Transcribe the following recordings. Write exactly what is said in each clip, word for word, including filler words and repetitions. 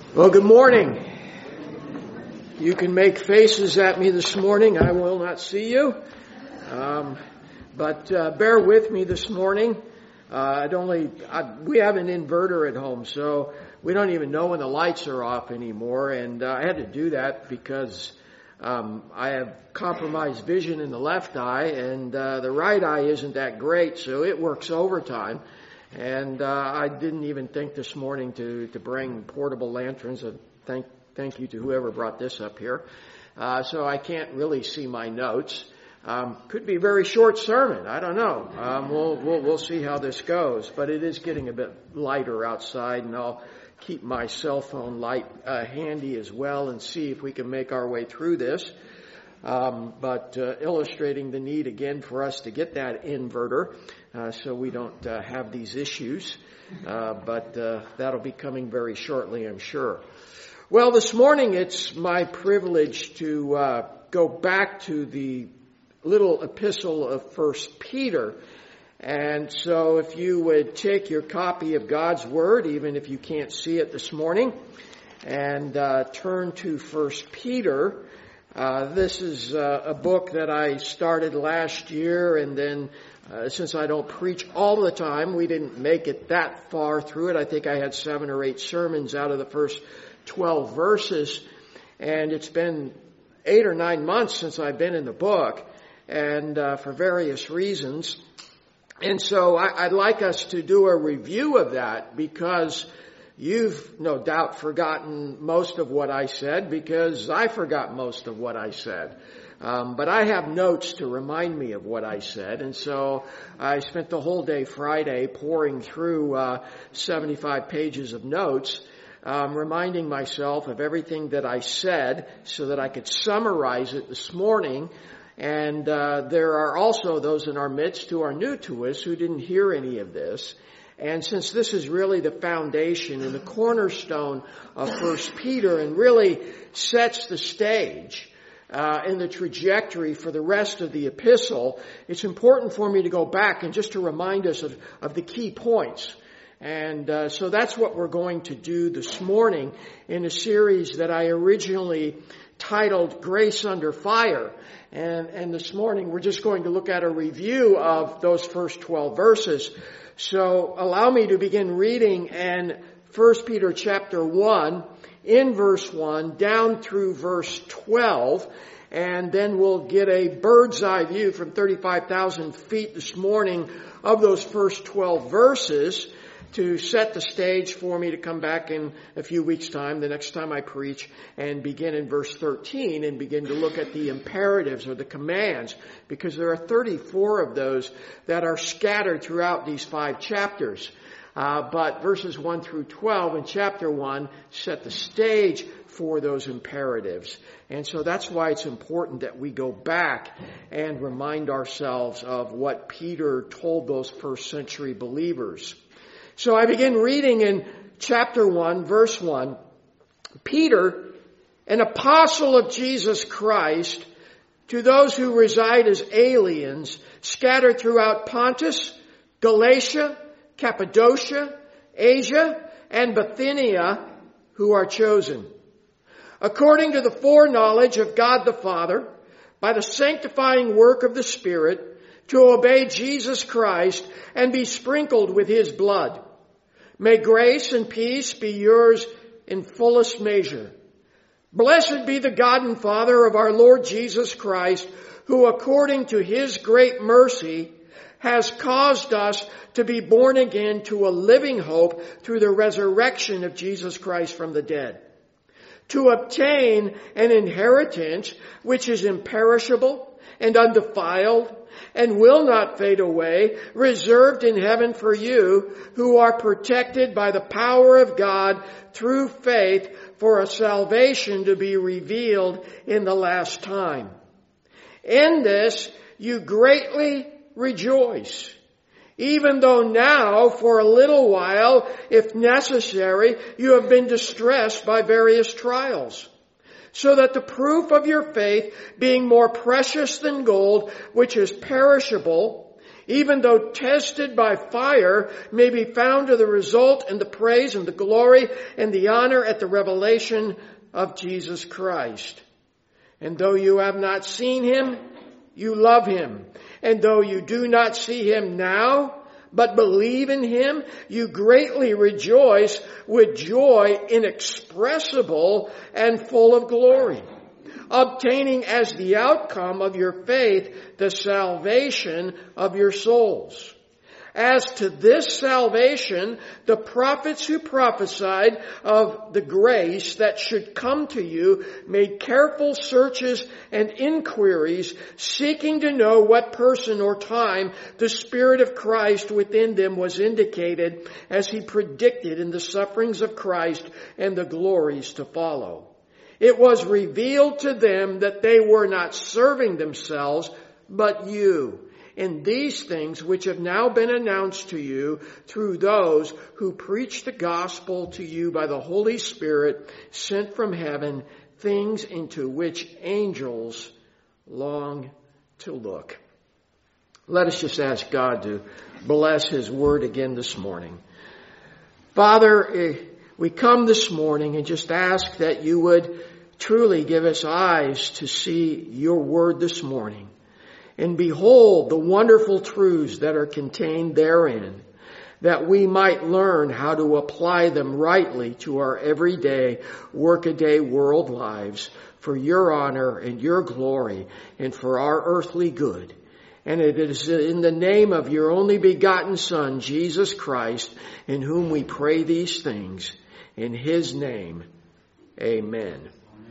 Well, good morning. You can make faces at me this morning. I will not see you. Um, but uh, bear with me this morning. Uh, I'd only I, we have an inverter at home, so we don't even know when the lights are off anymore. And uh, I had to do that because um, I have compromised vision in the left eye, and uh, the right eye isn't that great, so it works overtime. And uh, I didn't even think this morning to, to bring portable lanterns. And thank thank you to whoever brought this up here. Uh, so I can't really see my notes. Um, could be a very short sermon. I don't know. Um, we'll, we'll we'll see how this goes. But it is getting a bit lighter outside, and I'll keep my cell phone light uh, handy as well and see if we can make our way through this. Um, but uh, illustrating the need again for us to get that inverter uh, so we don't uh, have these issues. Uh, but uh, that'll be coming very shortly, I'm sure. Well, this morning it's my privilege to uh, go back to the little epistle of First Peter. And so if you would take your copy of God's Word, even if you can't see it this morning, and uh, turn to First Peter. Uh, this is uh, a book that I started last year, and then uh, since I don't preach all the time, we didn't make it that far through it. I think I had seven or eight sermons out of the first twelve verses, and it's been eight or nine months since I've been in the book, and uh, for various reasons. And so I, I'd like us to do a review of that, because you've no doubt forgotten most of what I said, because I forgot most of what I said. Um, but I have notes to remind me of what I said. And so I spent the whole day Friday pouring through uh, seventy-five pages of notes, um, reminding myself of everything that I said so that I could summarize it this morning. And uh, there are also those in our midst who are new to us who didn't hear any of this. And since this is really the foundation and the cornerstone of First Peter and really sets the stage uh, and the trajectory for the rest of the epistle, it's important for me to go back and just to remind us of, of the key points. And uh, so that's what we're going to do this morning in a series that I originally titled Grace Under Fire. And, and this morning we're just going to look at a review of those first twelve verses. So allow me to begin reading in First Peter chapter one, in verse one, down through verse twelve, and then we'll get a bird's eye view from thirty-five thousand feet this morning of those first twelve verses to set the stage for me to come back in a few weeks' time, the next time I preach, and begin in verse thirteen and begin to look at the imperatives or the commands, because there are thirty-four of those that are scattered throughout these five chapters. Uh, but verses one through twelve in chapter one set the stage for those imperatives. And so that's why it's important that we go back and remind ourselves of what Peter told those first century believers. So I begin reading in chapter one, verse one. Peter, an apostle of Jesus Christ, to those who reside as aliens, scattered throughout Pontus, Galatia, Cappadocia, Asia, and Bithynia, who are chosen, according to the foreknowledge of God the Father, by the sanctifying work of the Spirit, to obey Jesus Christ and be sprinkled with His blood. May grace and peace be yours in fullest measure. Blessed be the God and Father of our Lord Jesus Christ, who according to His great mercy has caused us to be born again to a living hope through the resurrection of Jesus Christ from the dead, to obtain an inheritance which is imperishable and undefiled and will not fade away, reserved in heaven for you, who are protected by the power of God through faith for a salvation to be revealed in the last time. In this you greatly rejoice, even though now for a little while, if necessary, you have been distressed by various trials, so that the proof of your faith, being more precious than gold, which is perishable, even though tested by fire, may be found to the result and the praise and the glory and the honor at the revelation of Jesus Christ. And though you have not seen him, you love him. And though you do not see him now, but believe in him, you greatly rejoice with joy inexpressible and full of glory, obtaining as the outcome of your faith the salvation of your souls. As to this salvation, the prophets who prophesied of the grace that should come to you made careful searches and inquiries, seeking to know what person or time the Spirit of Christ within them was indicated, as he predicted in the sufferings of Christ and the glories to follow. It was revealed to them that they were not serving themselves, but you, in these things which have now been announced to you through those who preach the gospel to you by the Holy Spirit sent from heaven, things into which angels long to look. Let us just ask God to bless his word again this morning. Father, we come this morning and just ask that you would truly give us eyes to see your word this morning. And behold the wonderful truths that are contained therein, that we might learn how to apply them rightly to our everyday, workaday world lives for your honor and your glory and for our earthly good. And it is in the name of your only begotten Son, Jesus Christ, in whom we pray these things. In his name, amen.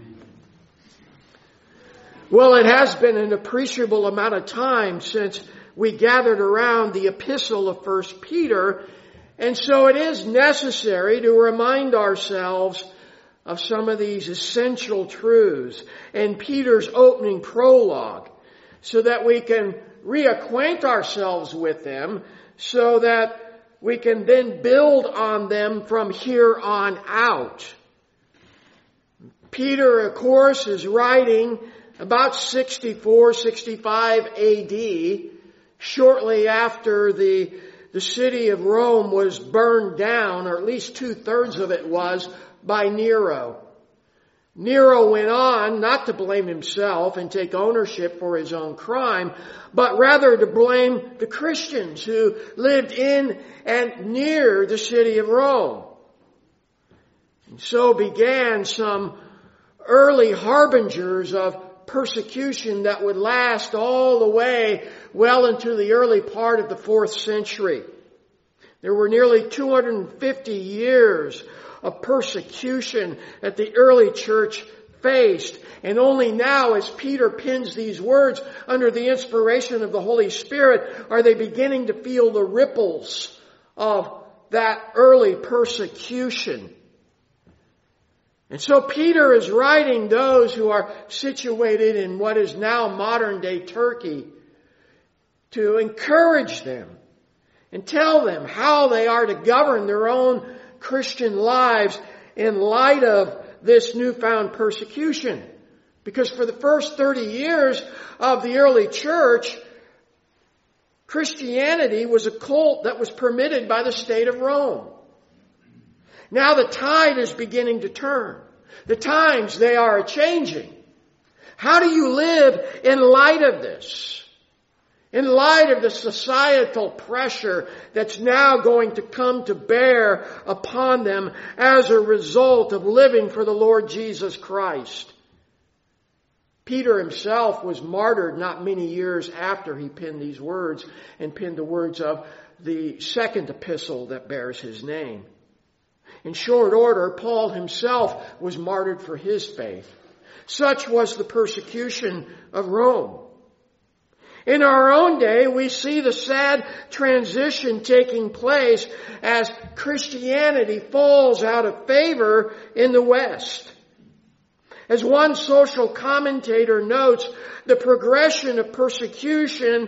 Well, it has been an appreciable amount of time since we gathered around the epistle of First Peter, and so it is necessary to remind ourselves of some of these essential truths in Peter's opening prologue, so that we can reacquaint ourselves with them, so that we can then build on them from here on out. Peter, of course, is writing about sixty-four, sixty-five A D, shortly after the, the city of Rome was burned down, or at least two-thirds of it was, by Nero. Nero went on not to blame himself and take ownership for his own crime, but rather to blame the Christians who lived in and near the city of Rome. And so began some early harbingers of persecution that would last all the way well into the early part of the fourth century. There were nearly two hundred fifty years of persecution that the early church faced. And only now, as Peter pens these words under the inspiration of the Holy Spirit, are they beginning to feel the ripples of that early persecution. And so Peter is writing those who are situated in what is now modern day Turkey to encourage them and tell them how they are to govern their own Christian lives in light of this newfound persecution. Because for the first thirty years of the early church, Christianity was a cult that was permitted by the state of Rome. Now the tide is beginning to turn. The times, they are changing. How do you live in light of this? In light of the societal pressure that's now going to come to bear upon them as a result of living for the Lord Jesus Christ. Peter himself was martyred not many years after he penned these words and penned the words of the second epistle that bears his name. In short order, Paul himself was martyred for his faith. Such was the persecution of Rome. In our own day, we see the sad transition taking place as Christianity falls out of favor in the West. As one social commentator notes, the progression of persecution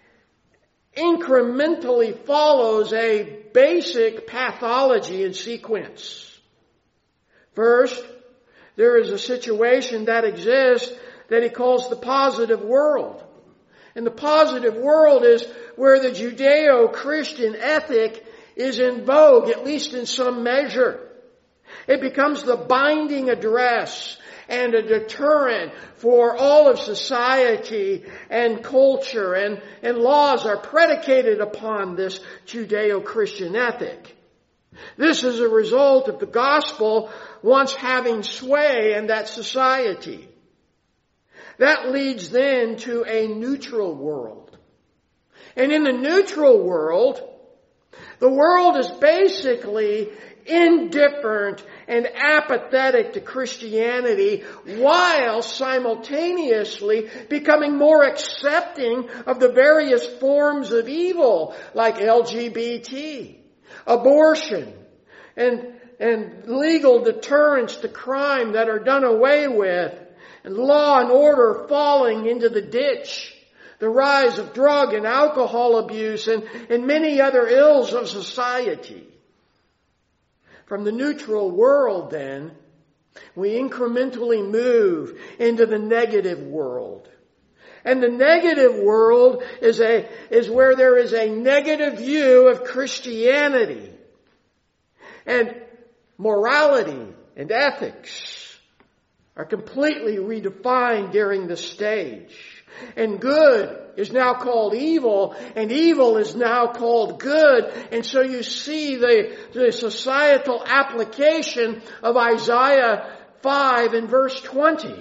incrementally follows a basic pathology and sequence. First, there is a situation that exists that he calls the positive world. And the positive world is where the Judeo-Christian ethic is in vogue, at least in some measure. It becomes the binding address and a deterrent for all of society and culture, and, and laws are predicated upon this Judeo-Christian ethic. This is a result of the gospel once having sway in that society. That leads then to a neutral world. And in the neutral world, the world is basically indifferent and apathetic to Christianity, while simultaneously becoming more accepting of the various forms of evil, like L G B T, abortion, and, and legal deterrents to crime that are done away with, and law and order falling into the ditch, the rise of drug and alcohol abuse, and, and many other ills of society. From the neutral world, then, we incrementally move into the negative world. And the negative world is a, is where there is a negative view of Christianity. And morality and ethics are completely redefined during this stage. And good is now called evil, and evil is now called good. And so you see the, the societal application of Isaiah five and verse twenty.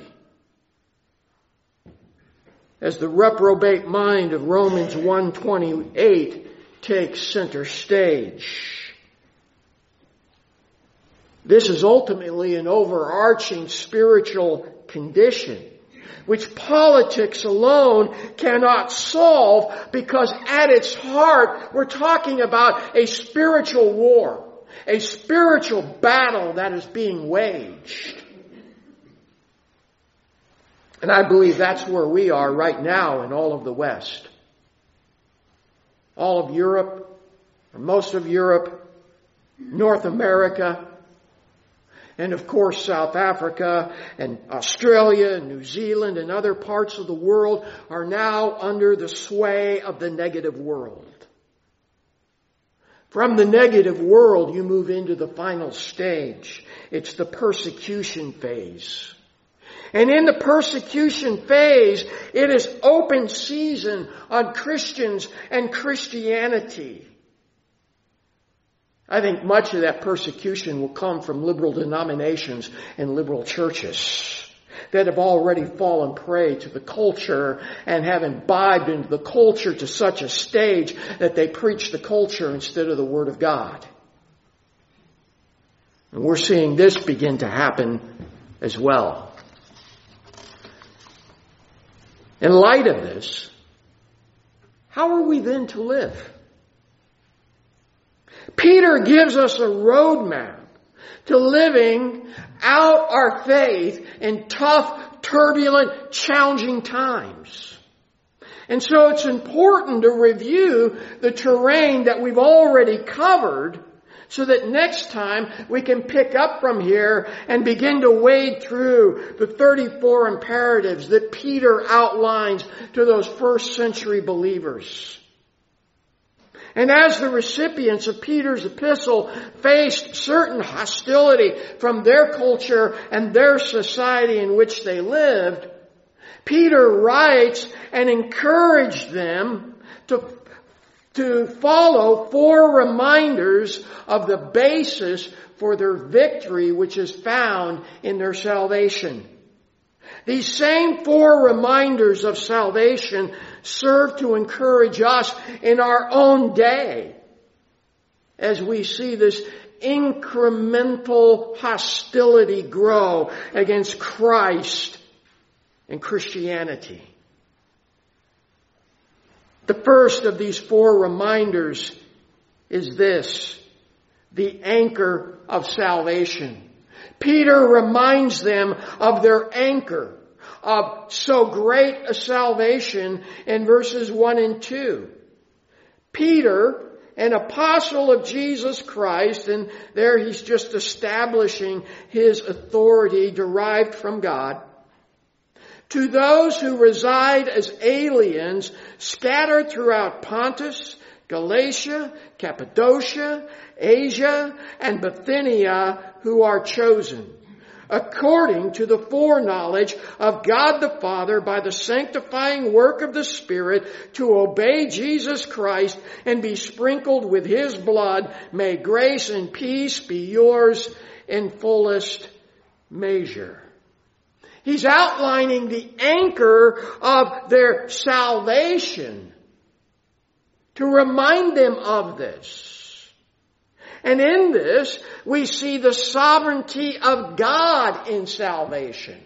As the reprobate mind of Romans one twenty-eight takes center stage. This is ultimately an overarching spiritual condition, which politics alone cannot solve, because at its heart we're talking about a spiritual war, a spiritual battle that is being waged. And I believe that's where we are right now in all of the West. All of Europe, or most of Europe, North America, and of course South Africa and Australia and New Zealand and other parts of the world are now under the sway of the negative world. From the negative world, you move into the final stage. It's the persecution phase. And in the persecution phase, it is open season on Christians and Christianity. I think much of that persecution will come from liberal denominations and liberal churches that have already fallen prey to the culture and have imbibed into the culture to such a stage that they preach the culture instead of the Word of God. And we're seeing this begin to happen as well. In light of this, how are we then to live? Peter gives us a roadmap to living out our faith in tough, turbulent, challenging times. And so it's important to review the terrain that we've already covered so that next time we can pick up from here and begin to wade through the thirty-four imperatives that Peter outlines to those first century believers. And as the recipients of Peter's epistle faced certain hostility from their culture and their society in which they lived, Peter writes and encouraged them to, to follow four reminders of the basis for their victory, which is found in their salvation. These same four reminders of salvation serve to encourage us in our own day as we see this incremental hostility grow against Christ and Christianity. The first of these four reminders is this: the anchor of salvation. Peter reminds them of their anchor of so great a salvation in verses one and two. Peter, an apostle of Jesus Christ, and there he's just establishing his authority derived from God. To those who reside as aliens scattered throughout Pontus, Galatia, Cappadocia, Asia, and Bithynia, who are chosen, according to the foreknowledge of God the Father by the sanctifying work of the Spirit, to obey Jesus Christ and be sprinkled with His blood, may grace and peace be yours in fullest measure. He's outlining the anchor of their salvation to remind them of this. And in this, we see the sovereignty of God in salvation.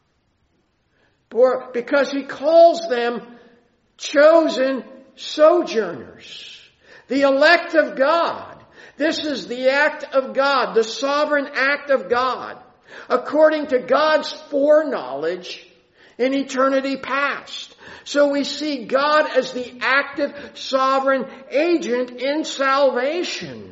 For, because He calls them chosen sojourners, the elect of God. This is the act of God, the sovereign act of God, according to God's foreknowledge in eternity past. So we see God as the active, sovereign agent in salvation.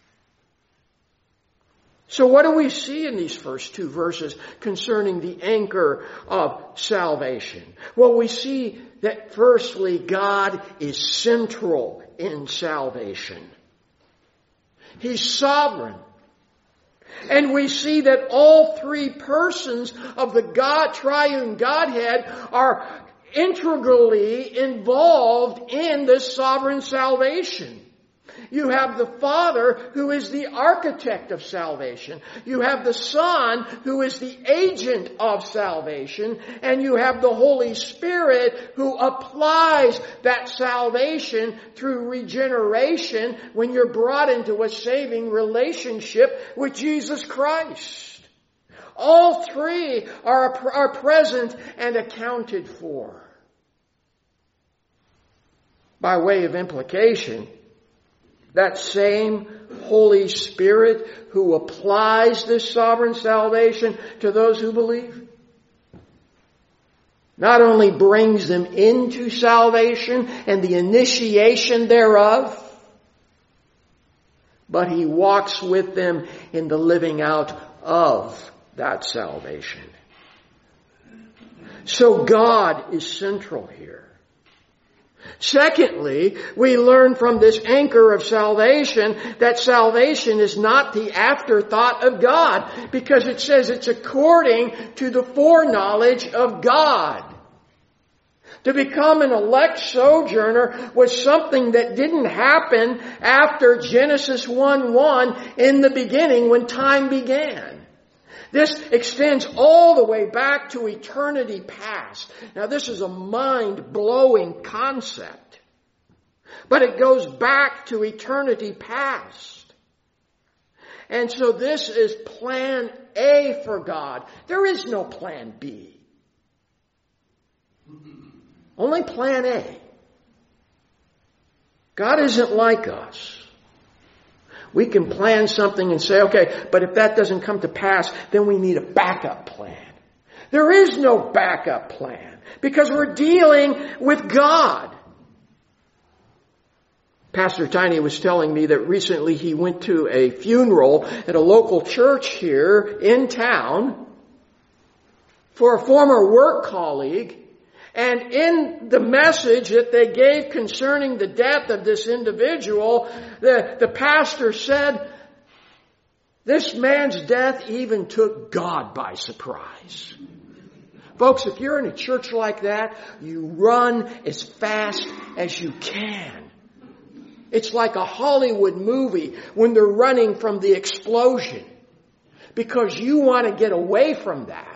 So what do we see in these first two verses concerning the anchor of salvation? Well, we see that firstly, God is central in salvation. He's sovereign. And we see that all three persons of the God, triune Godhead are integrally involved in this sovereign salvation. You have the Father, who is the architect of salvation. You have the Son, who is the agent of salvation. And you have the Holy Spirit, who applies that salvation through regeneration when you're brought into a saving relationship with Jesus Christ. All three are, are present and accounted for. By way of implication, that same Holy Spirit who applies this sovereign salvation to those who believe not only brings them into salvation and the initiation thereof, but He walks with them in the living out of that salvation. So God is central here. Secondly, we learn from this anchor of salvation that salvation is not the afterthought of God, because it says it's according to the foreknowledge of God. To become an elect sojourner was something that didn't happen after Genesis one one in the beginning when time began. This extends all the way back to eternity past. Now, this is a mind-blowing concept, but it goes back to eternity past. And so this is plan A for God. There is no plan B. Only plan A. God isn't like us. We can plan something and say, okay, but if that doesn't come to pass, then we need a backup plan. There is no backup plan because we're dealing with God. Pastor Tiny was telling me that recently he went to a funeral at a local church here in town for a former work colleague. And in the message that they gave concerning the death of this individual, the, the pastor said, this man's death even took God by surprise. Folks, if you're in a church like that, you run as fast as you can. It's like a Hollywood movie when they're running from the explosion, because you want to get away from that.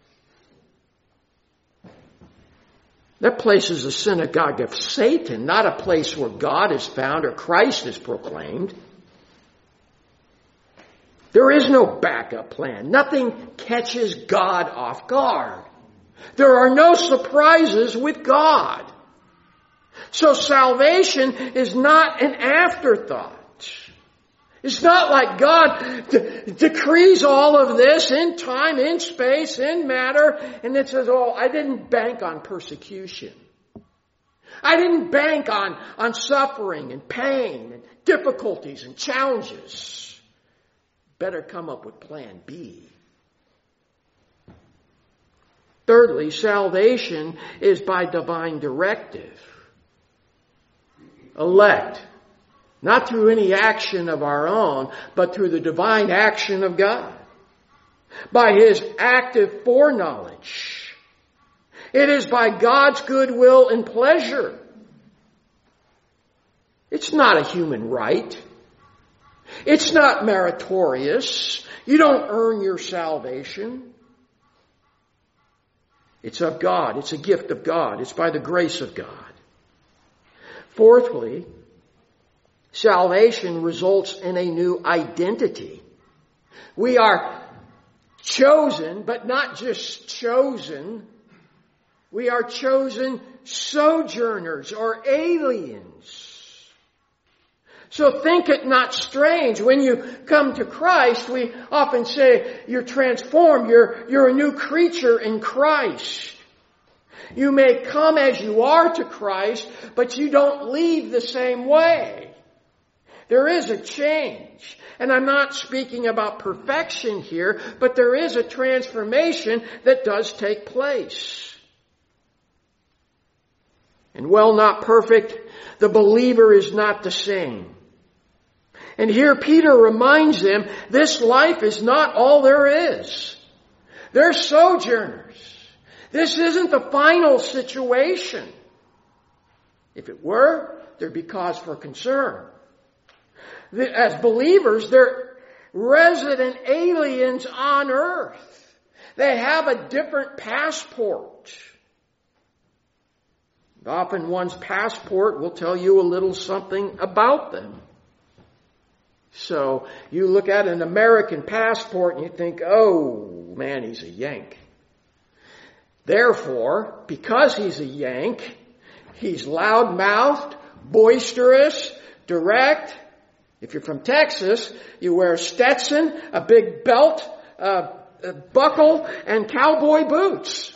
That place is a synagogue of Satan, not a place where God is found or Christ is proclaimed. There is no backup plan. Nothing catches God off guard. There are no surprises with God. So salvation is not an afterthought. It's not like God de- decrees all of this in time, in space, in matter, and it says, oh, I didn't bank on persecution. I didn't bank on, on suffering and pain and difficulties and challenges. Better come up with plan B. Thirdly, salvation is by divine directive. Elect. Not through any action of our own, but through the divine action of God. By His active foreknowledge. It is by God's goodwill and pleasure. It's not a human right. It's not meritorious. You don't earn your salvation. It's of God. It's a gift of God. It's by the grace of God. Fourthly, salvation results in a new identity. We are chosen, but not just chosen. We are chosen sojourners or aliens. So think it not strange. When you come to Christ, we often say you're transformed. You're, you're a new creature in Christ. You may come as you are to Christ, but you don't leave the same way. There is a change. And I'm not speaking about perfection here, but there is a transformation that does take place. And while not perfect, the believer is not the same. And here Peter reminds them, this life is not all there is. They're sojourners. This isn't the final situation. If it were, there'd be cause for concern. As believers, they're resident aliens on earth. They have a different passport. Often one's passport will tell you a little something about them. So you look at an American passport and you think, oh man, he's a Yank. Therefore, because he's a Yank, he's loud-mouthed, boisterous, direct. If you're from Texas, you wear a Stetson, a big belt, a, a buckle, and cowboy boots.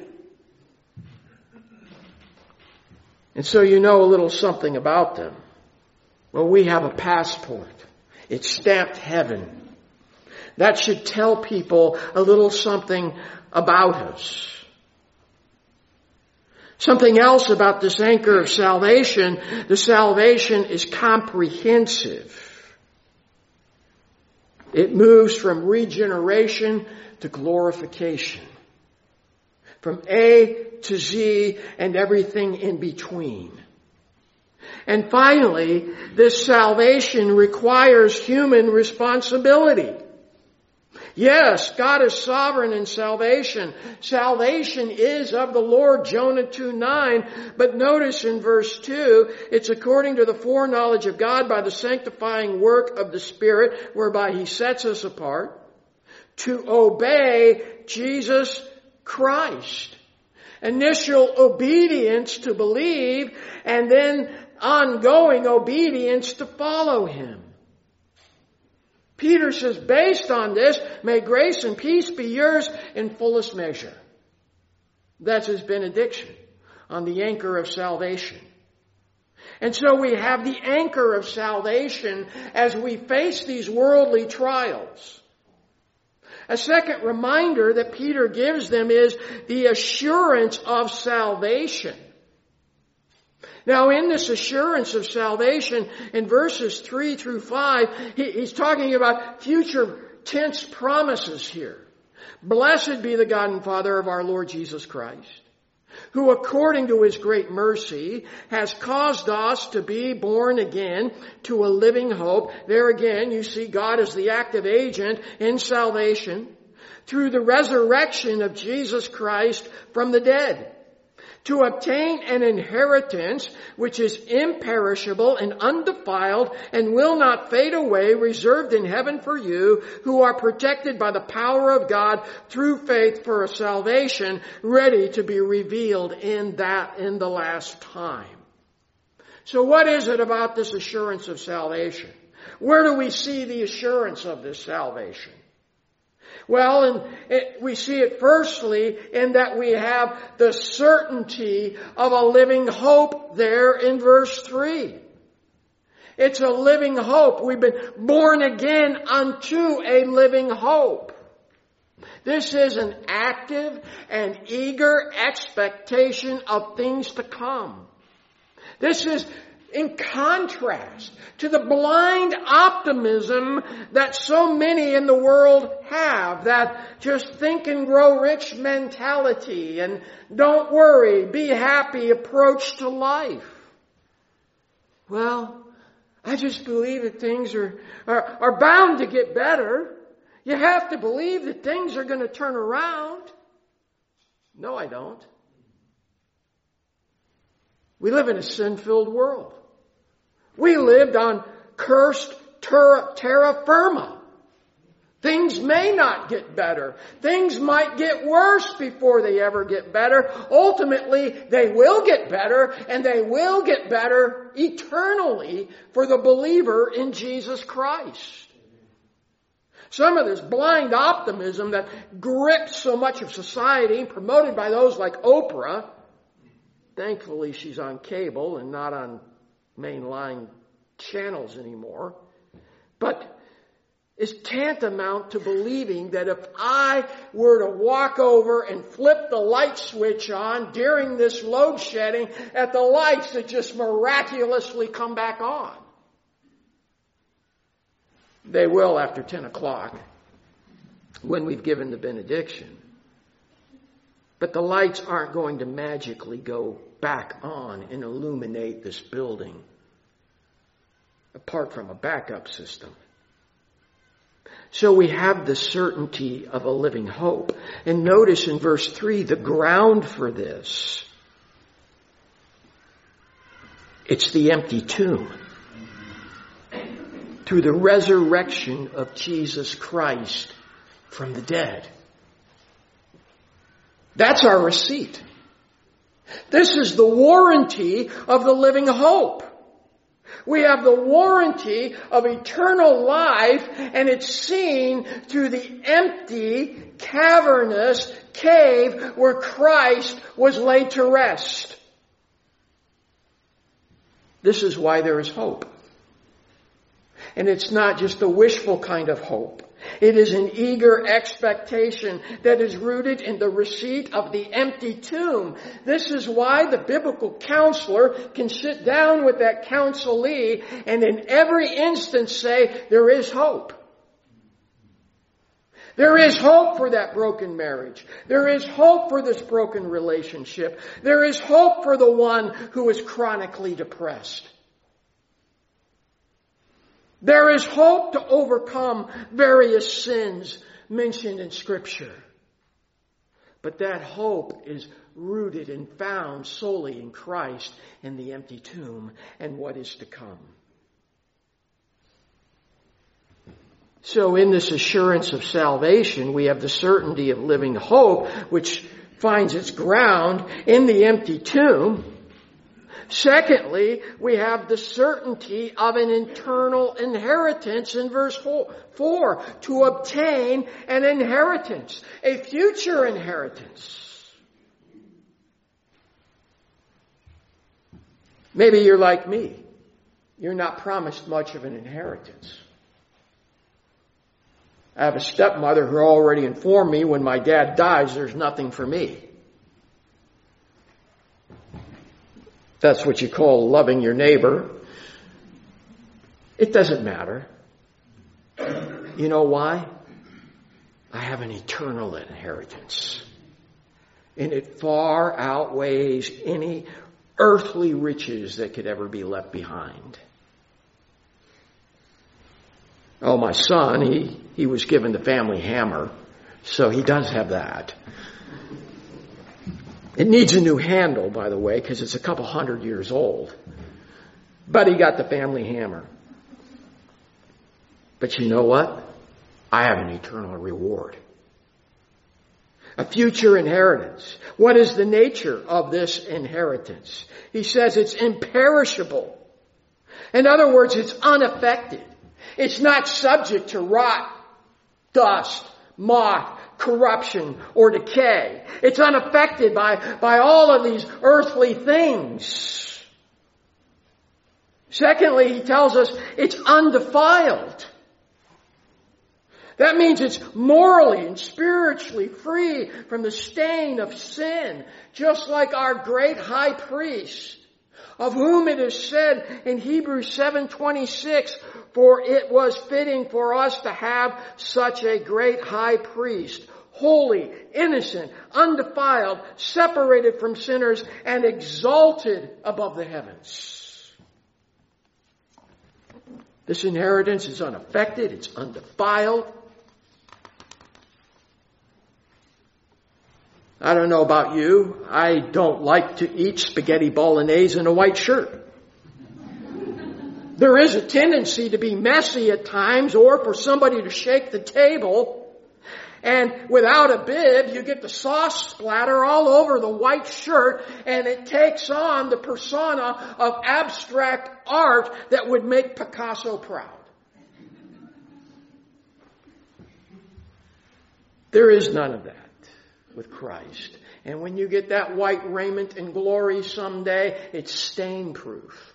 And so you know a little something about them. Well, we have a passport. It's stamped heaven. That should tell people a little something about us. Something else about this anchor of salvation, the salvation is comprehensive. It moves from regeneration to glorification. From A to Z and everything in between. And finally, this salvation requires human responsibility. Yes, God is sovereign in salvation. Salvation is of the Lord, Jonah two nine. But notice in verse two, it's according to the foreknowledge of God by the sanctifying work of the Spirit, whereby He sets us apart, to obey Jesus Christ. Initial obedience to believe, and then ongoing obedience to follow Him. Peter says, based on this, may grace and peace be yours in fullest measure. That's his benediction on the anchor of salvation. And so we have the anchor of salvation as we face these worldly trials. A second reminder that Peter gives them is the assurance of salvation. Now, in this assurance of salvation, in verses three through five, he, he's talking about future tense promises here. Blessed be the God and Father of our Lord Jesus Christ, who according to His great mercy has caused us to be born again to a living hope. There again, you see God as the active agent in salvation through the resurrection of Jesus Christ from the dead, to obtain an inheritance which is imperishable and undefiled and will not fade away, reserved in heaven for you, who are protected by the power of God through faith for a salvation ready to be revealed in that in the last time. So what is it about this assurance of salvation? Where do we see the assurance of this salvation? Well, and it, we see it firstly in that we have the certainty of a living hope there in verse three. It's a living hope. We've been born again unto a living hope. This is an active and eager expectation of things to come. This is in contrast to the blind optimism that so many in the world have, that just think and grow rich mentality and don't worry, be happy approach to life. Well, I just believe that things are, are, are bound to get better. You have to believe that things are going to turn around. No, I don't. We live in a sin-filled world. We lived on cursed terra, terra firma. Things may not get better. Things might get worse before they ever get better. Ultimately, they will get better, and they will get better eternally for the believer in Jesus Christ. Some of this blind optimism that grips so much of society, promoted by those like Oprah. Thankfully, she's on cable and not on mainline channels anymore. But is tantamount to believing that if I were to walk over and flip the light switch on during this load shedding, that the lights would just miraculously come back on. They will after ten o'clock when we've given the benediction. But the lights aren't going to magically go back on and illuminate this building apart from a backup system. So we have the certainty of a living hope. And notice in verse three, the ground for this. It's the empty tomb. Through the resurrection of Jesus Christ from the dead. That's our receipt. This is the warranty of the living hope. We have the warranty of eternal life, and it's seen through the empty, cavernous cave where Christ was laid to rest. This is why there is hope. And it's not just a wishful kind of hope. It is an eager expectation that is rooted in the receipt of the empty tomb. This is why the biblical counselor can sit down with that counselee and in every instance say, there is hope. There is hope for that broken marriage. There is hope for this broken relationship. There is hope for the one who is chronically depressed. There is hope to overcome various sins mentioned in Scripture. But that hope is rooted and found solely in Christ and the empty tomb and what is to come. So in this assurance of salvation, we have the certainty of living hope, which finds its ground in the empty tomb. Secondly, we have the certainty of an eternal inheritance in verse four, to obtain an inheritance, a future inheritance. Maybe you're like me. You're not promised much of an inheritance. I have a stepmother who already informed me when my dad dies, there's nothing for me. That's what you call loving your neighbor. It doesn't matter. You know why? I have an eternal inheritance. And it far outweighs any earthly riches that could ever be left behind. Oh, my son, he, he was given the family hammer, so he does have that. It needs a new handle, by the way, because it's a couple hundred years old. But he got the family hammer. But you know what? I have an eternal reward. A future inheritance. What is the nature of this inheritance? He says it's imperishable. In other words, it's unaffected. It's not subject to rot, dust, moth, corruption, or decay. It's unaffected by, by all of these earthly things. Secondly, he tells us it's undefiled. That means it's morally and spiritually free from the stain of sin, just like our great high priest, of whom it is said in Hebrews seven twenty-six, for it was fitting for us to have such a great high priest, holy, innocent, undefiled, separated from sinners, and exalted above the heavens. This inheritance is unaffected, it's undefiled. I don't know about you, I don't like to eat spaghetti bolognese in a white shirt. There is a tendency to be messy at times, or for somebody to shake the table. And without a bib, you get the sauce splatter all over the white shirt, and it takes on the persona of abstract art that would make Picasso proud. There is none of that with Christ. And when you get that white raiment in glory someday, it's stain-proof.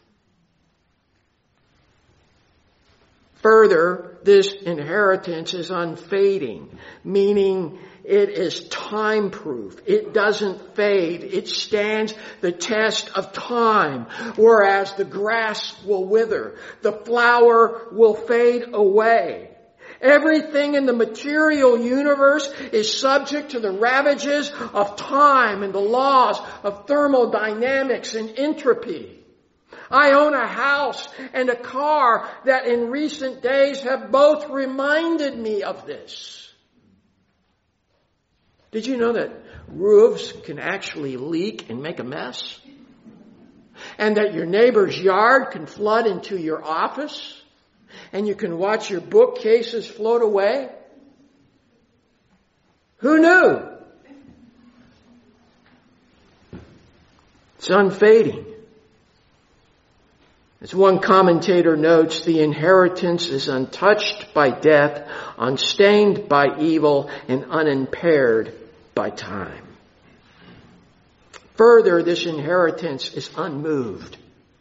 Further, this inheritance is unfading, meaning it is time-proof. It doesn't fade. It stands the test of time, whereas the grass will wither, the flower will fade away. Everything in the material universe is subject to the ravages of time and the laws of thermodynamics and entropy. I own a house and a car that in recent days have both reminded me of this. Did you know that roofs can actually leak and make a mess? And that your neighbor's yard can flood into your office? And you can watch your bookcases float away? Who knew? It's unfading. As one commentator notes, the inheritance is untouched by death, unstained by evil, and unimpaired by time. Further, this inheritance is unmoved.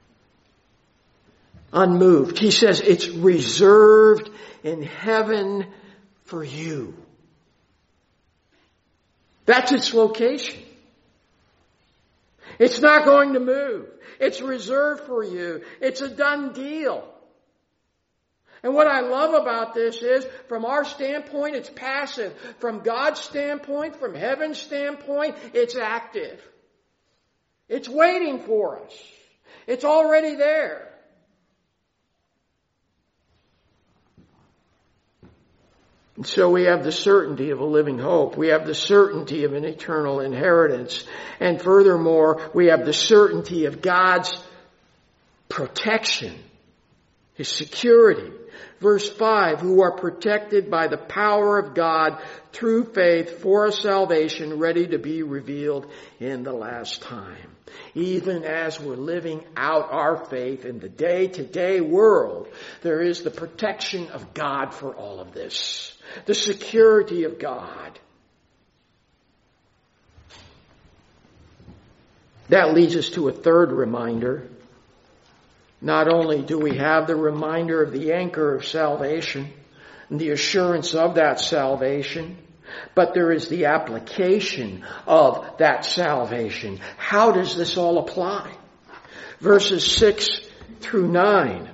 Unmoved. He says it's reserved in heaven for you. That's its location. It's not going to move. It's reserved for you. It's a done deal. And what I love about this is, from our standpoint, it's passive. From God's standpoint, from heaven's standpoint, it's active. It's waiting for us. It's already there. And so we have the certainty of a living hope. We have the certainty of an eternal inheritance. And furthermore, we have the certainty of God's protection, His security. Verse five, who are protected by the power of God through faith for a salvation ready to be revealed in the last time. Even as we're living out our faith in the day-to-day world, there is the protection of God for all of this. The security of God. That leads us to a third reminder. Not only do we have the reminder of the anchor of salvation and the assurance of that salvation, but there is the application of that salvation. How does this all apply? Verses six through nine.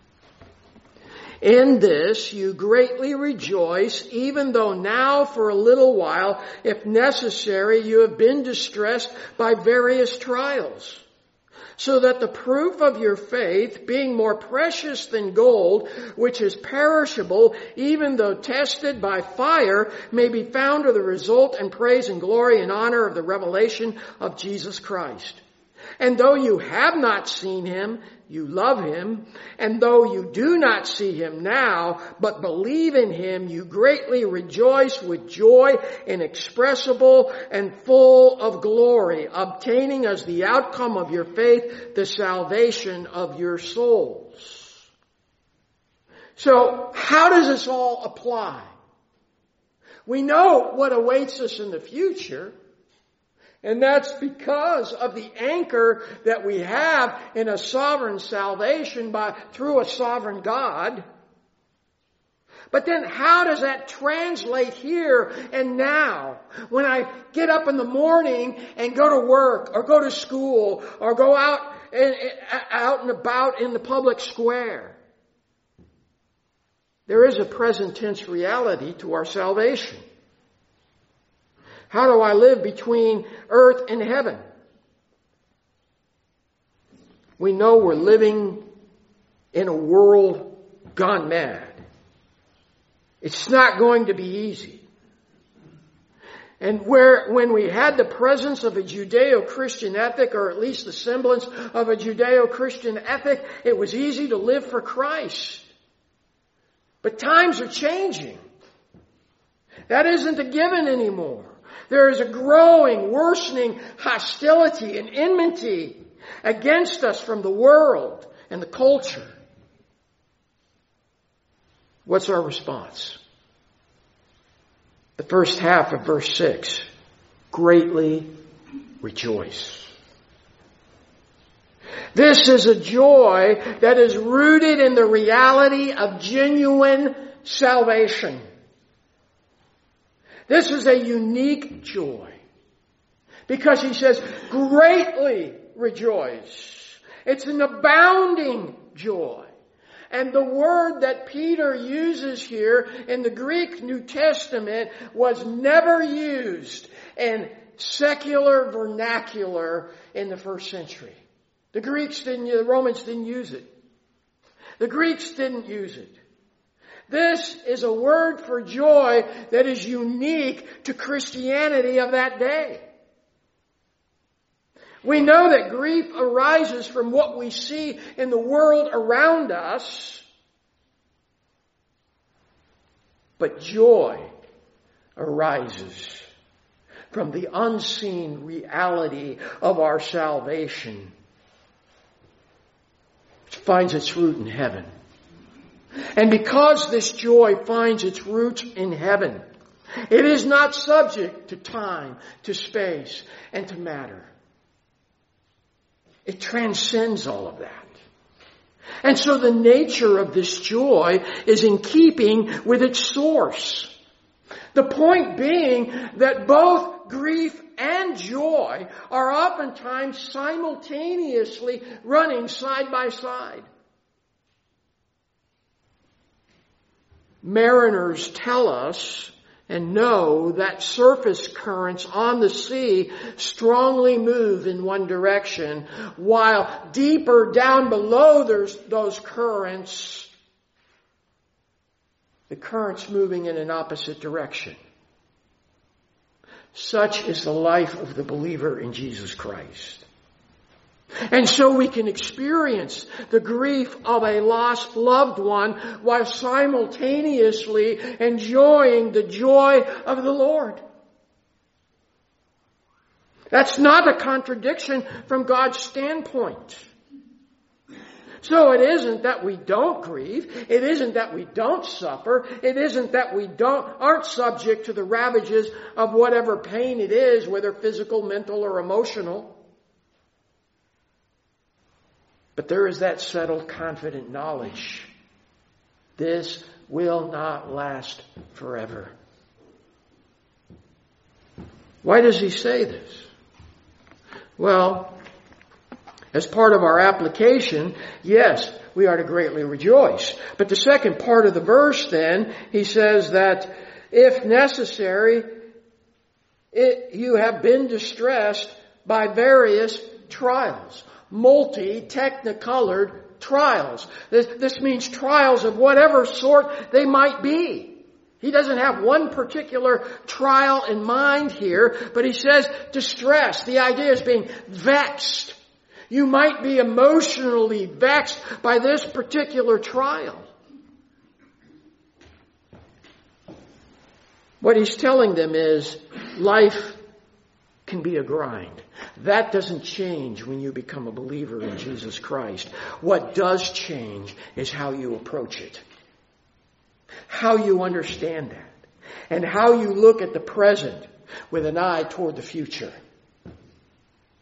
In this you greatly rejoice, even though now for a little while, if necessary, you have been distressed by various trials, so that the proof of your faith, being more precious than gold, which is perishable, even though tested by fire, may be found to the result and praise and glory and honor of the revelation of Jesus Christ. And though you have not seen Him, you love Him. And though you do not see Him now, but believe in Him, you greatly rejoice with joy inexpressible and full of glory, obtaining as the outcome of your faith the salvation of your souls. So, how does this all apply? We know what awaits us in the future. And that's because of the anchor that we have in a sovereign salvation by through a sovereign God. But then how does that translate here and now? When I get up in the morning and go to work or go to school or go out and, out and about in the public square. There is a present tense reality to our salvation. How do I live between earth and heaven? We know we're living in a world gone mad. It's not going to be easy. And where, when we had the presence of a Judeo-Christian ethic, or at least the semblance of a Judeo-Christian ethic, it was easy to live for Christ. But times are changing. That isn't a given anymore. There is a growing, worsening hostility and enmity against us from the world and the culture. What's our response? The first half of verse six. Greatly rejoice. This is a joy that is rooted in the reality of genuine salvation. This is a unique joy. Because he says, greatly rejoice. It's an abounding joy. And the word that Peter uses here in the Greek New Testament was never used in secular vernacular in the first century. The Greeks didn't, the Romans didn't use it. The Greeks didn't use it. This is a word for joy that is unique to Christianity of that day. We know that grief arises from what we see in the world around us. But joy arises from the unseen reality of our salvation, which finds its root in heaven. And because this joy finds its roots in heaven, it is not subject to time, to space, and to matter. It transcends all of that. And so the nature of this joy is in keeping with its source. The point being that both grief and joy are oftentimes simultaneously running side by side. Mariners tell us and know that surface currents on the sea strongly move in one direction, while deeper down below there's those currents, the currents moving in an opposite direction. Such is the life of the believer in Jesus Christ. And so we can experience the grief of a lost loved one while simultaneously enjoying the joy of the Lord. That's not a contradiction from God's standpoint. So it isn't that we don't grieve. It isn't that we don't suffer. It isn't that we don't aren't subject to the ravages of whatever pain it is, whether physical, mental, or emotional. But there is that settled, confident knowledge. This will not last forever. Why does he say this? Well, as part of our application, yes, we are to greatly rejoice. But the second part of the verse then, he says that if necessary, it, you have been distressed by various trials. Multi-technicolored trials. This, this means trials of whatever sort they might be. He doesn't have one particular trial in mind here, but he says distress. The idea is being vexed. You might be emotionally vexed by this particular trial. What he's telling them is life can be a grind. That doesn't change when you become a believer in Jesus Christ. What does change is how you approach it. How you understand that. And how you look at the present with an eye toward the future.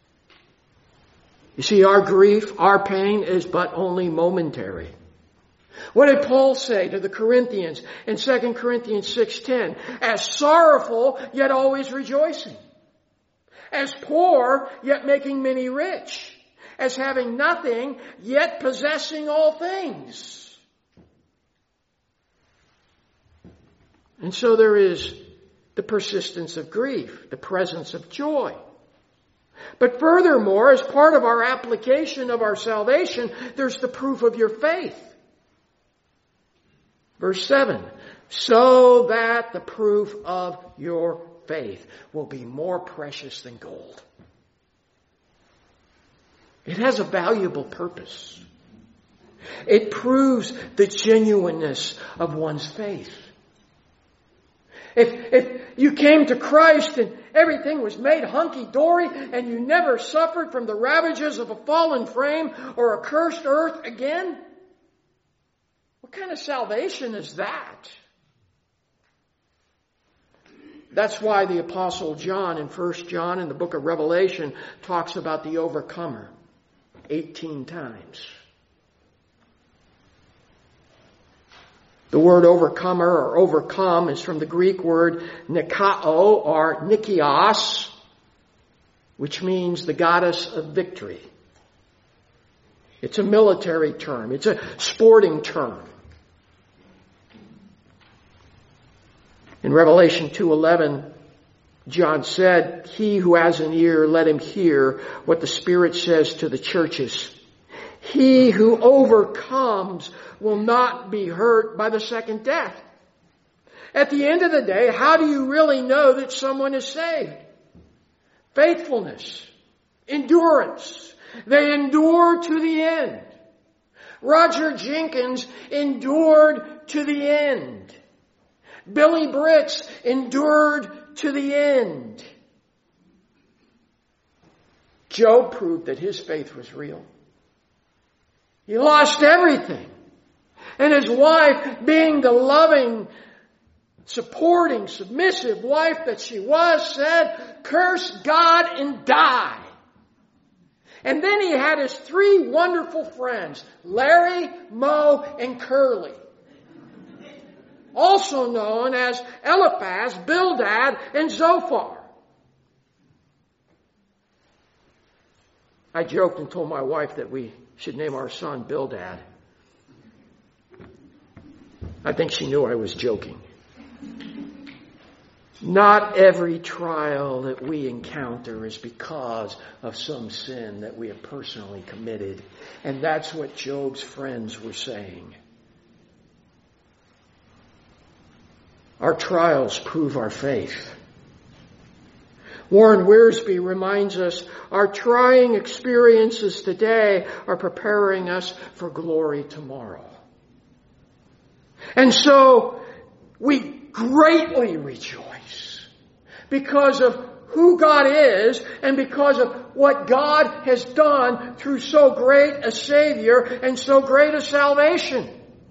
You see, our grief, our pain is but only momentary. What did Paul say to the Corinthians in Second Corinthians six ten? As sorrowful, yet always rejoicing. As poor, yet making many rich. As having nothing, yet possessing all things. And so there is the persistence of grief, the presence of joy. But furthermore, as part of our application of our salvation, there's the proof of your faith. Verse seven, so that the proof of your faith will be more precious than gold. It has a valuable purpose. It proves the genuineness of one's faith. If, if you came to Christ and everything was made hunky-dory and you never suffered from the ravages of a fallen frame or a cursed earth again, what kind of salvation is that? That's why the Apostle John in First John in the book of Revelation talks about the overcomer eighteen times. The word overcomer or overcome is from the Greek word nikao or nikios, which means the goddess of victory. It's a military term. It's a sporting term. In Revelation two eleven, John said, he who has an ear, let him hear what the Spirit says to the churches. He who overcomes will not be hurt by the second death. At the end of the day, how do you really know that someone is saved? Faithfulness. Endurance. They endure to the end. Roger Jenkins endured to the end. Billy Britz endured to the end. Job proved that his faith was real. He lost everything. And his wife, being the loving, supporting, submissive wife that she was, said, curse God and die. And then he had his three wonderful friends, Larry, Moe, and Curly. Also known as Eliphaz, Bildad, and Zophar. I joked and told my wife that we should name our son Bildad. I think she knew I was joking. Not every trial that we encounter is because of some sin that we have personally committed. And that's what Job's friends were saying. Our trials prove our faith. Warren Wiersbe reminds us our trying experiences today are preparing us for glory tomorrow. And so we greatly rejoice because of who God is and because of what God has done through so great a Savior and so great a salvation.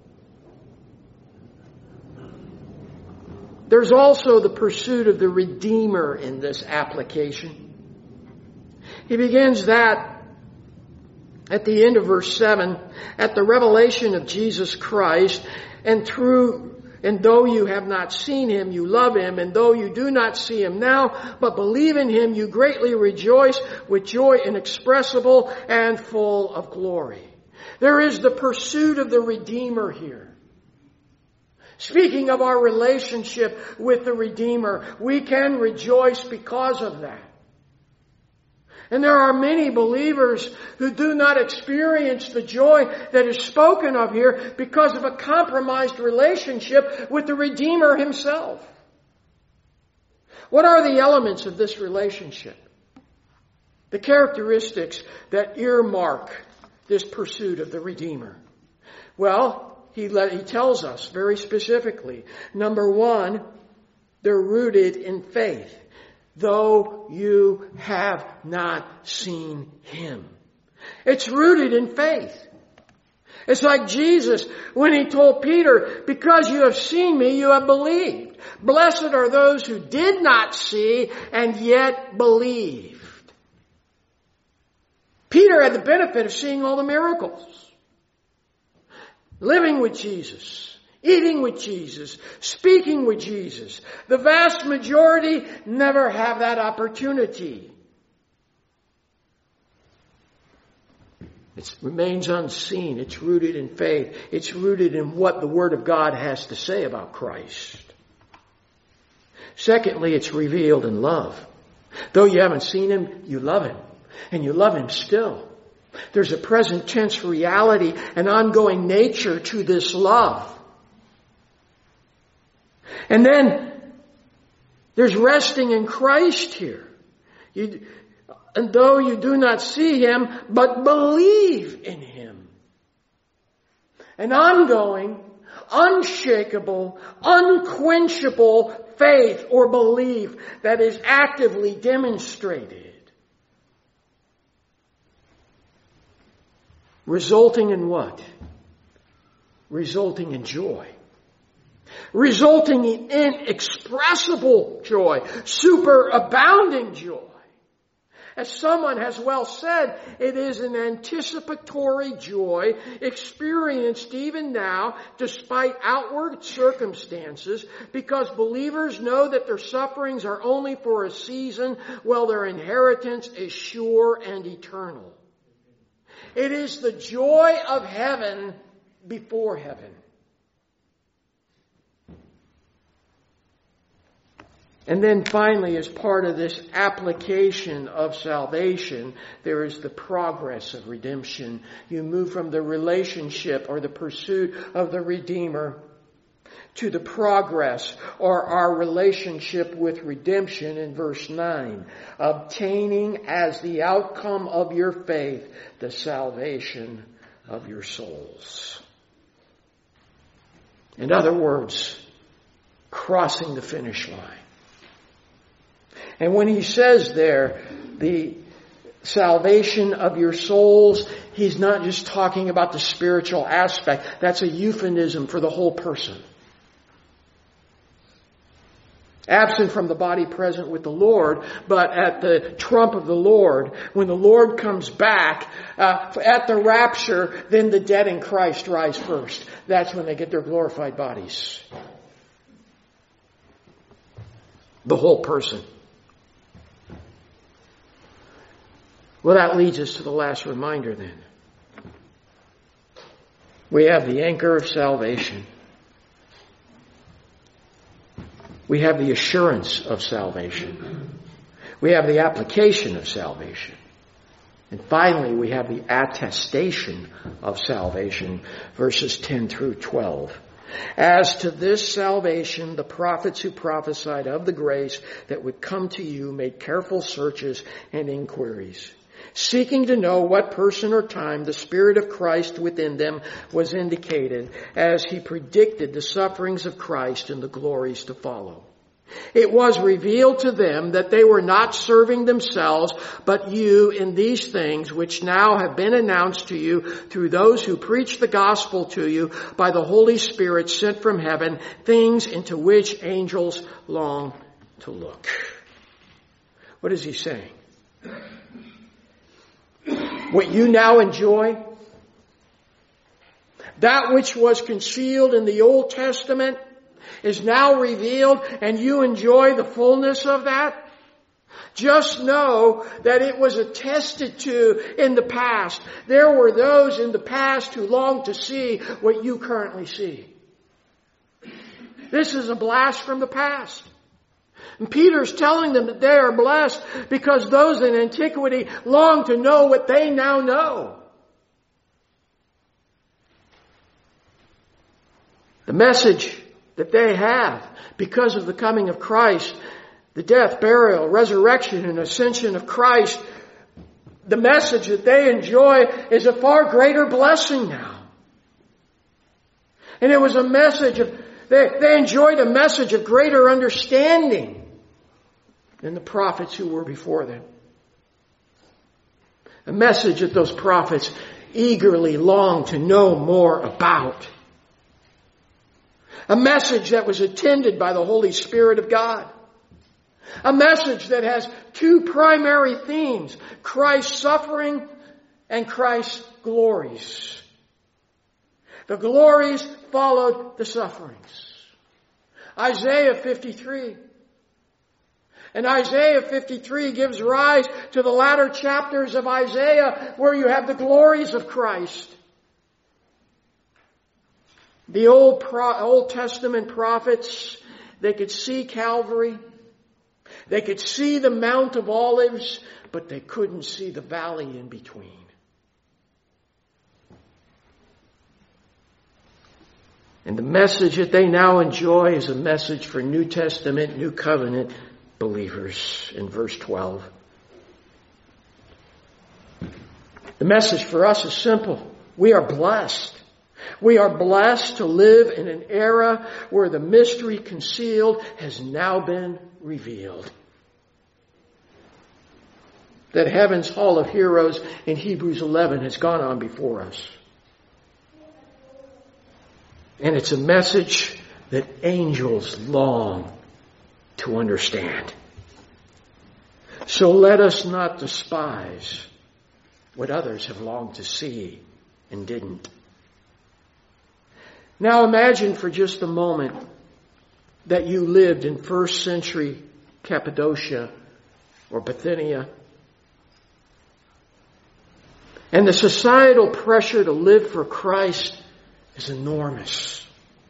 There's also the pursuit of the Redeemer in this application. He begins that at the end of verse seven, at the revelation of Jesus Christ, and through, and though you have not seen him, you love him, and though you do not see him now, but believe in him, you greatly rejoice with joy inexpressible and full of glory. There is the pursuit of the Redeemer here. Speaking of our relationship with the Redeemer, we can rejoice because of that. And there are many believers who do not experience the joy that is spoken of here because of a compromised relationship with the Redeemer himself. What are the elements of this relationship? The characteristics that earmark this pursuit of the Redeemer. Well, He, let, he tells us very specifically. Number one, they're rooted in faith. Though you have not seen him. It's rooted in faith. It's like Jesus when he told Peter, because you have seen me, you have believed. Blessed are those who did not see and yet believed. Peter had the benefit of seeing all the miracles. living with Jesus, eating with Jesus, speaking with Jesus. The vast majority never have that opportunity. It remains unseen. It's rooted in faith. It's rooted in what the Word of God has to say about Christ. Secondly, it's revealed in love. Though you haven't seen Him, you love Him. And you love Him still. There's a present tense reality, an ongoing nature to this love. And then there's resting in Christ here. You, and though you do not see Him, but believe in Him. An ongoing, unshakable, unquenchable faith or belief that is actively demonstrated. Resulting in what? Resulting in joy. Resulting in inexpressible joy. Superabounding joy. As someone has well said, it is an anticipatory joy experienced even now despite outward circumstances, because believers know that their sufferings are only for a season while their inheritance is sure and eternal. It is the joy of heaven before heaven. And then finally, as part of this application of salvation, there is the progress of redemption. You move from the relationship or the pursuit of the Redeemer to the progress or our relationship with redemption in verse nine. Obtaining as the outcome of your faith the salvation of your souls. In other words, crossing the finish line. And when he says there, the salvation of your souls, he's not just talking about the spiritual aspect. That's a euphemism for the whole person. Absent from the body, present with the Lord, but at the trump of the Lord, when the Lord comes back, uh, at the rapture, then the dead in Christ rise first. That's when they get their glorified bodies. The whole person. Well, that leads us to the last reminder then. We have the anchor of salvation. We have the assurance of salvation. We have the application of salvation. And finally, we have the attestation of salvation, verses ten through twelve. As to this salvation, the prophets who prophesied of the grace that would come to you made careful searches and inquiries, seeking to know what person or time the Spirit of Christ within them was indicated as he predicted the sufferings of Christ and the glories to follow. It was revealed to them that they were not serving themselves, but you in these things which now have been announced to you through those who preach the gospel to you by the Holy Spirit sent from heaven, things into which angels long to look. What is he saying? What you now enjoy, that which was concealed in the Old Testament, is now revealed and you enjoy the fullness of that. Just know that it was attested to in the past. There were those in the past who longed to see what you currently see. This is a blast from the past. And Peter's telling them that they are blessed because those in antiquity long to know what they now know. The message that they have because of the coming of Christ, the death, burial, resurrection, and ascension of Christ, the message that they enjoy is a far greater blessing now. And it was a message of, they, they enjoyed a message of greater understanding than the prophets who were before them. A message that those prophets eagerly longed to know more about. A message that was attended by the Holy Spirit of God. A message that has two primary themes: Christ's suffering and Christ's glories. The glories followed the sufferings. Isaiah fifty-three. And Isaiah fifty-three gives rise to the latter chapters of Isaiah where you have the glories of Christ. The Old, Pro- Old Testament prophets, they could see Calvary. They could see the Mount of Olives, but they couldn't see the valley in between. And the message that they now enjoy is a message for New Testament, New Covenant believers in verse twelve. The message for us is simple. We are blessed. We are blessed to live in an era where the mystery concealed has now been revealed. That heaven's hall of heroes in Hebrews eleven has gone on before us. And it's a message that angels long to understand. So let us not despise what others have longed to see and didn't. Now imagine for just a moment that you lived in first century Cappadocia or Bithynia. And the societal pressure to live for Christ is enormous.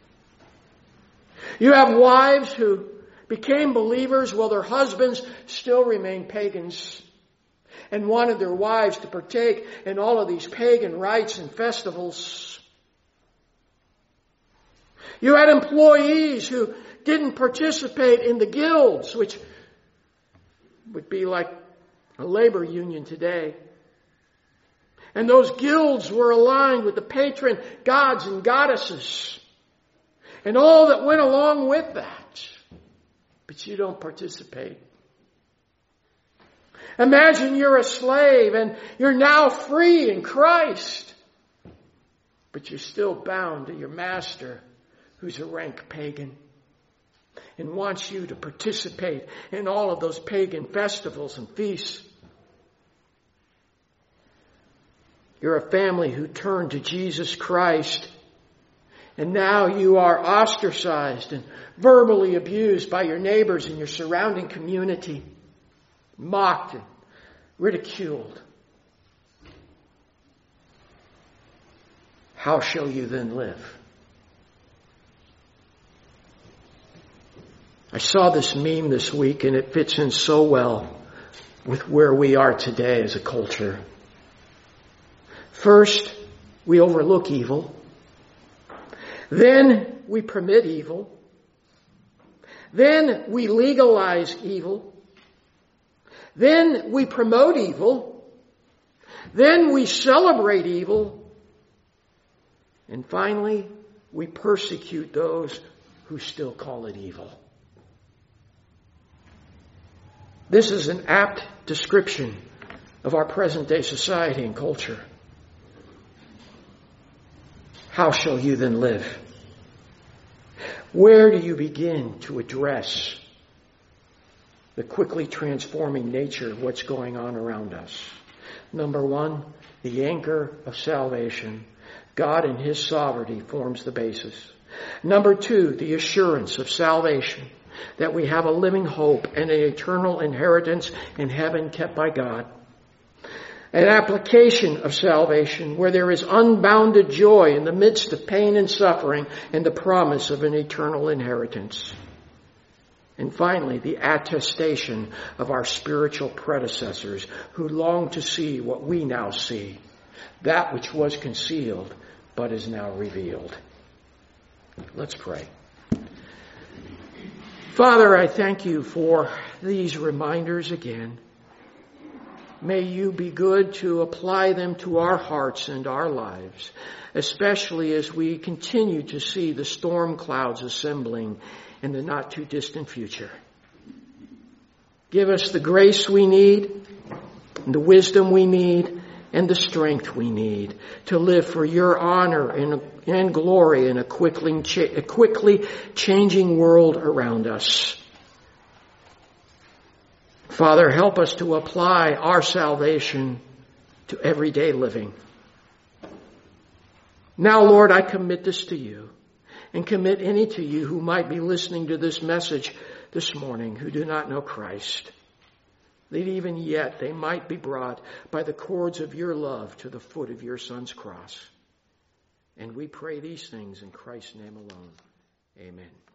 You have wives who became believers while their husbands still remained pagans and wanted their wives to partake in all of these pagan rites and festivals. You had employees who didn't participate in the guilds, which would be like a labor union today. And those guilds were aligned with the patron gods and goddesses and all that went along with that. But you don't participate. Imagine you're a slave and you're now free in Christ, but you're still bound to your master, who's a rank pagan and wants you to participate in all of those pagan festivals and feasts. You're a family who turned to Jesus Christ, and now you are ostracized and verbally abused by your neighbors and your surrounding community, mocked and ridiculed. How shall you then live? I saw this meme this week, and it fits in so well with where we are today as a culture. First, we overlook evil. Then we permit evil. Then we legalize evil. Then we promote evil. Then we celebrate evil. And finally, we persecute those who still call it evil. This is an apt description of our present day society and culture. How shall you then live? Where do you begin to address the quickly transforming nature of what's going on around us? Number one, the anchor of salvation. God in His sovereignty forms the basis. Number two, the assurance of salvation, that we have a living hope and an eternal inheritance in heaven kept by God. An application of salvation where there is unbounded joy in the midst of pain and suffering and the promise of an eternal inheritance. And finally, the attestation of our spiritual predecessors who long to see what we now see, that which was concealed but is now revealed. Let's pray. Father, I thank you for these reminders again. May you be good to apply them to our hearts and our lives, especially as we continue to see the storm clouds assembling in the not too distant future. Give us the grace we need, and the wisdom we need, and the strength we need to live for your honor and, and glory in a quickly, a quickly changing world around us. Father, help us to apply our salvation to everyday living. Now, Lord, I commit this to you and commit any to you who might be listening to this message this morning who do not know Christ. That even yet they might be brought by the cords of your love to the foot of your Son's cross. And we pray these things in Christ's name alone. Amen.